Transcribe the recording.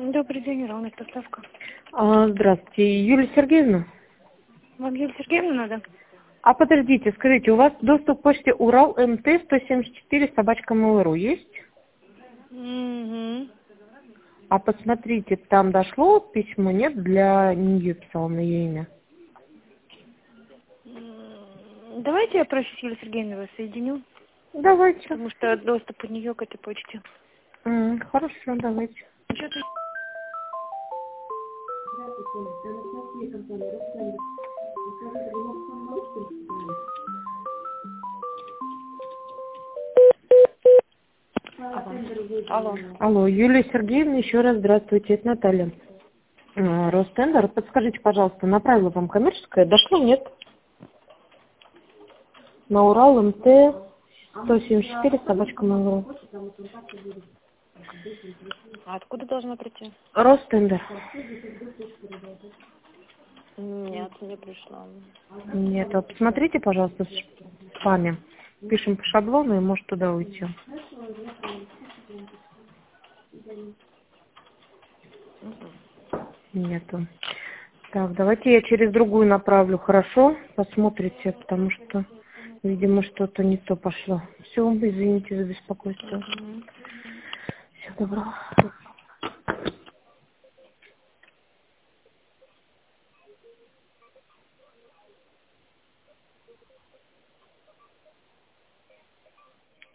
Добрый день, Ровная доставка. Здравствуйте, Юлия Сергеевна. Вам Юлию Сергеевну надо? А подождите, скажите, у вас доступ к почте Урал МТ 174 @mail.ru есть? Угу. А посмотрите, там дошло письмо, нет, для нее писала на ее имя. Давайте я прошу Юлию Сергеевну вас соединю, Давайте. потому что доступ у нее к этой почте. Хорошо, давайте. Что-то... Алло. Алло, Юлия Сергеевна, еще раз здравствуйте, это Наталья. Ростендер, подскажите, пожалуйста, направила вам коммерческое, дошло, нет? На Урал МТ 174 @mail.ru. А откуда должна прийти? Ростендер. Нет, не пришла. Нет, а посмотрите, пожалуйста, в спаме. Пишем по шаблону и может туда уйти. Нету. Так, давайте я через другую направлю, хорошо? Посмотрите, потому что, видимо, что-то не то пошло. Все, извините за беспокойство. Всего доброго.